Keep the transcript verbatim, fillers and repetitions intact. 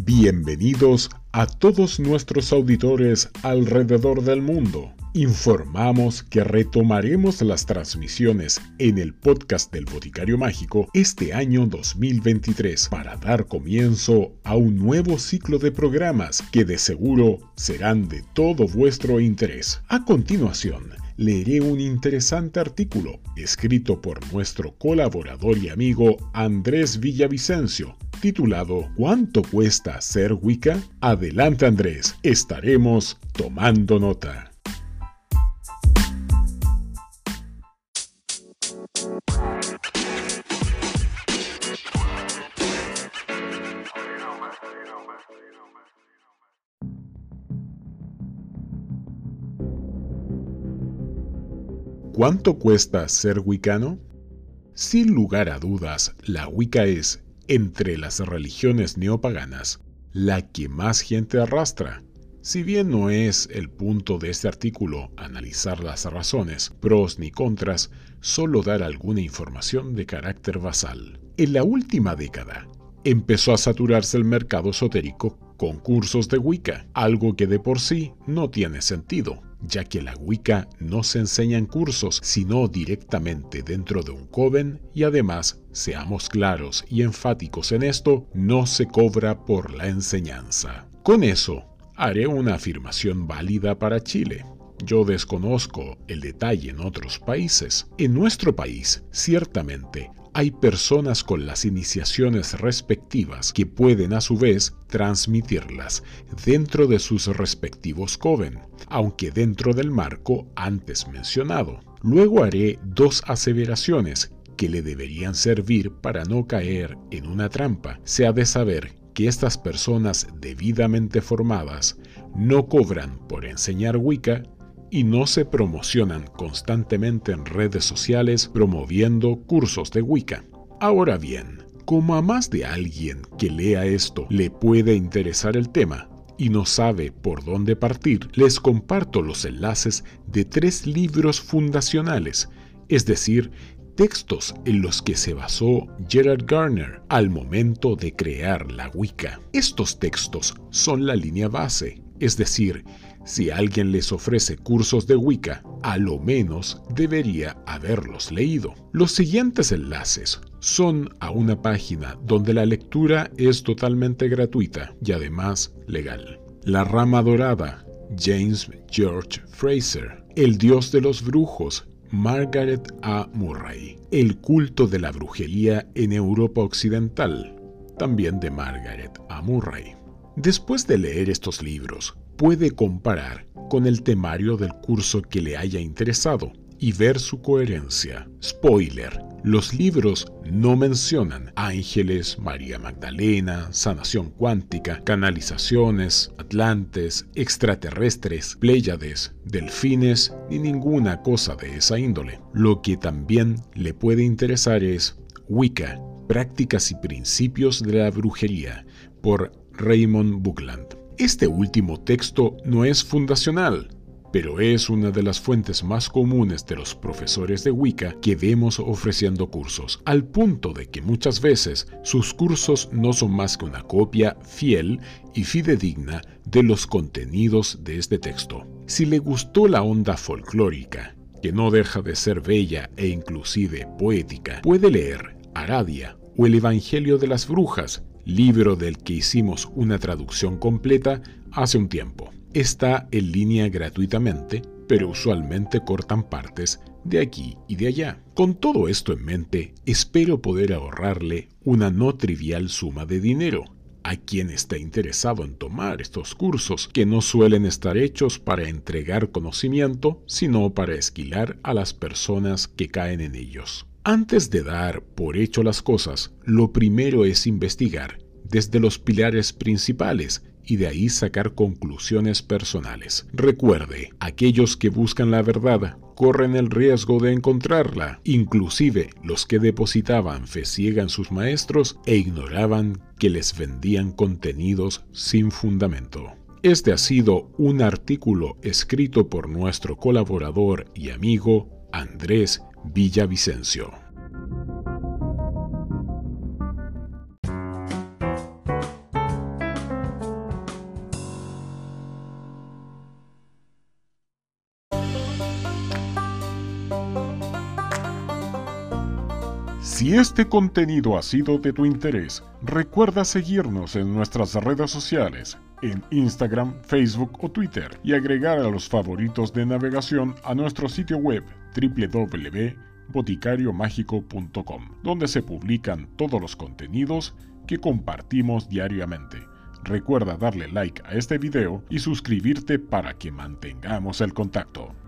Bienvenidos a todos nuestros auditores alrededor del mundo. Informamos que retomaremos las transmisiones en el podcast del Boticario Mágico este año dos mil veintitrés para dar comienzo a un nuevo ciclo de programas que de seguro serán de todo vuestro interés. A continuación, leeré un interesante artículo escrito por nuestro colaborador y amigo Andrés Villavicencio, titulado ¿Cuánto cuesta ser Wicca? Adelante Andrés, estaremos tomando nota. ¿Cuánto cuesta ser wicano? Sin lugar a dudas, la Wicca es, entre las religiones neopaganas, la que más gente arrastra. Si bien no es el punto de este artículo analizar las razones, pros ni contras, solo dar alguna información de carácter basal. En la última década, empezó a saturarse el mercado esotérico con cursos de Wicca, algo que de por sí no tiene sentido, ya que la Wicca no se enseña en cursos, sino directamente dentro de un coven y además, seamos claros y enfáticos en esto, no se cobra por la enseñanza. Con eso, haré una afirmación válida para Chile. Yo desconozco el detalle en otros países. En nuestro país, ciertamente, hay personas con las iniciaciones respectivas que pueden a su vez transmitirlas dentro de sus respectivos coven, aunque dentro del marco antes mencionado. Luego haré dos aseveraciones que le deberían servir para no caer en una trampa. Se ha de saber que estas personas debidamente formadas no cobran por enseñar Wicca y no se promocionan constantemente en redes sociales promoviendo cursos de Wicca. Ahora bien, como a más de alguien que lea esto le puede interesar el tema y no sabe por dónde partir, les comparto los enlaces de tres libros fundacionales, es decir, textos en los que se basó Gerald Gardner al momento de crear la Wicca. Estos textos son la línea base, es decir, si alguien les ofrece cursos de Wicca, a lo menos debería haberlos leído. Los siguientes enlaces son a una página donde la lectura es totalmente gratuita y además legal. La Rama Dorada, James George Fraser. El Dios de los Brujos, Margaret A. Murray. El culto de la brujería en Europa Occidental, también de Margaret A. Murray. Después de leer estos libros, puede comparar con el temario del curso que le haya interesado y ver su coherencia. Spoiler: los libros no mencionan ángeles, María Magdalena, sanación cuántica, canalizaciones, atlantes, extraterrestres, pléyades, delfines ni ninguna cosa de esa índole. Lo que también le puede interesar es Wicca, prácticas y principios de la brujería, por Raymond Buckland. Este último texto no es fundacional, pero es una de las fuentes más comunes de los profesores de Wicca que vemos ofreciendo cursos, al punto de que muchas veces sus cursos no son más que una copia fiel y fidedigna de los contenidos de este texto. Si le gustó la onda folclórica, que no deja de ser bella e inclusive poética, puede leer Aradia o el Evangelio de las Brujas, libro del que hicimos una traducción completa hace un tiempo. Está en línea gratuitamente, pero usualmente cortan partes de aquí y de allá. Con todo esto en mente, espero poder ahorrarle una no trivial suma de dinero a quien está interesado en tomar estos cursos, que no suelen estar hechos para entregar conocimiento, sino para esquilar a las personas que caen en ellos. Antes de dar por hecho las cosas, lo primero es investigar desde los pilares principales y de ahí sacar conclusiones personales. Recuerde, aquellos que buscan la verdad corren el riesgo de encontrarla, inclusive los que depositaban fe ciega en sus maestros e ignoraban que les vendían contenidos sin fundamento. Este ha sido un artículo escrito por nuestro colaborador y amigo Andrés Villavicencio. Si este contenido ha sido de tu interés, recuerda seguirnos en nuestras redes sociales, en Instagram, Facebook o Twitter, y agregar a los favoritos de navegación a nuestro sitio web doble u doble u doble u punto boticario mágico punto com, donde se publican todos los contenidos que compartimos diariamente. Recuerda darle like a este video y suscribirte para que mantengamos el contacto.